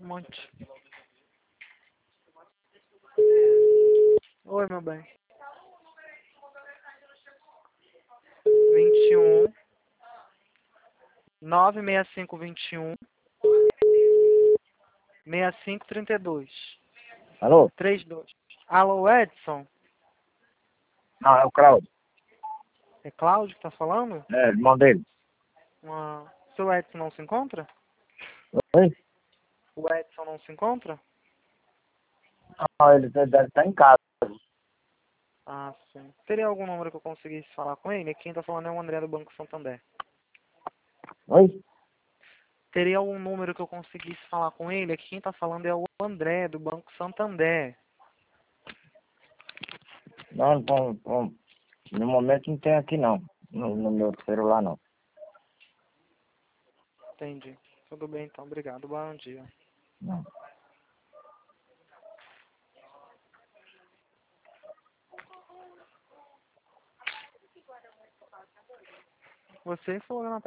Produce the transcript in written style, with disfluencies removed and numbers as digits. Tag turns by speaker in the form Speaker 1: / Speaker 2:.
Speaker 1: Um monte. Oi, meu bem. 21 96521 6532
Speaker 2: Alô?
Speaker 1: 32. Alô, Edson?
Speaker 2: Não, é o Claudio.
Speaker 1: É Cláudio que tá falando?
Speaker 2: É, irmão dele.
Speaker 1: Seu Edson não se encontra?
Speaker 2: Oi?
Speaker 1: O Edson não se encontra?
Speaker 2: Não, ele deve estar em casa.
Speaker 1: Ah, sim. Teria algum número que eu conseguisse falar com ele? Quem tá falando é o André do Banco Santander.
Speaker 2: Oi?
Speaker 1: Teria algum número que eu conseguisse falar com ele? Quem tá falando é o André do Banco Santander.
Speaker 2: Não, no momento não tem aqui não. No meu celular não.
Speaker 1: Entendi. Tudo bem então, obrigado. Bom dia.
Speaker 2: Não.
Speaker 1: Você falou na